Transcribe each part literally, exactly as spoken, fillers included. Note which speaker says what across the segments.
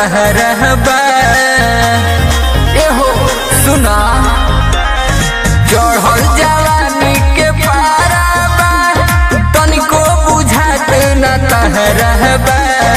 Speaker 1: तहरबा एहो सुना चढ़ल जवानी के पाराबा तनिको बुझात न तहरबा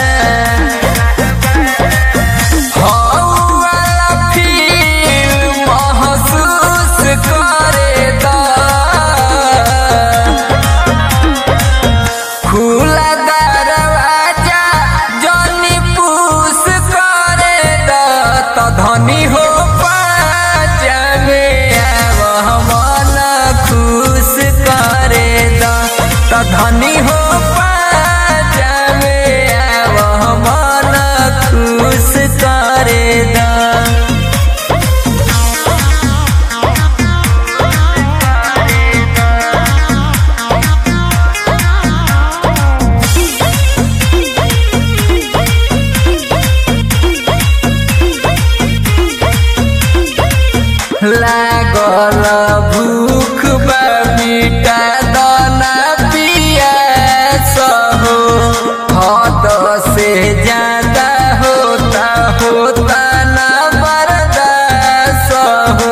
Speaker 1: धनी हो पाजा में आव मन खुश करे द त धनी हो पाजा में आव मन खुश करे द लागल भूख बा मिटा दाना पियास हो हद से ज्यादा होता होता ना बर्दाश्त हो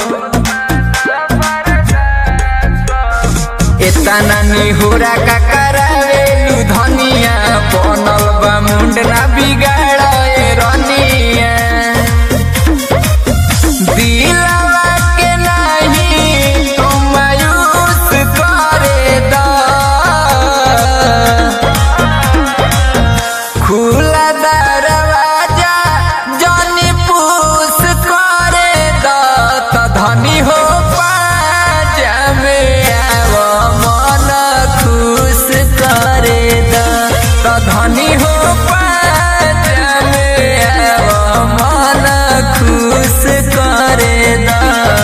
Speaker 1: इतना निहुरा का करावेलू धनिया बनल बा मुंड ना बिगाड़े रनिया धनी हो पाजा में आव मन खुश करे द त धनी हो पाजा में आव मन खुश करे द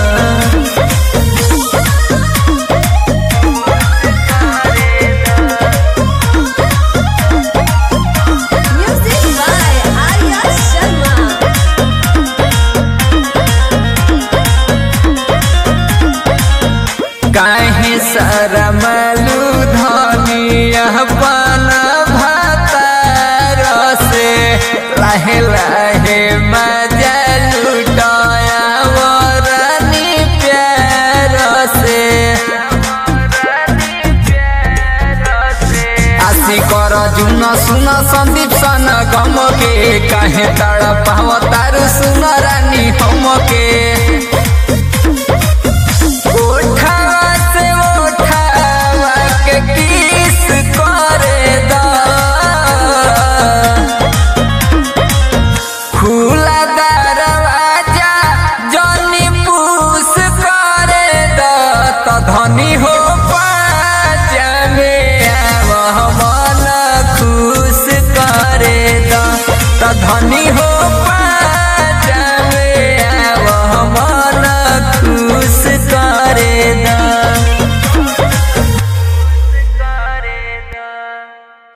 Speaker 1: काहे शरमलू धनिया पाना भातार से लाहे लाहे मजा लुटाया वरनी प्यार से आशी कर जुन सुन संदीप सन गम के काहे तड़पाव तारू सुन रानी हम के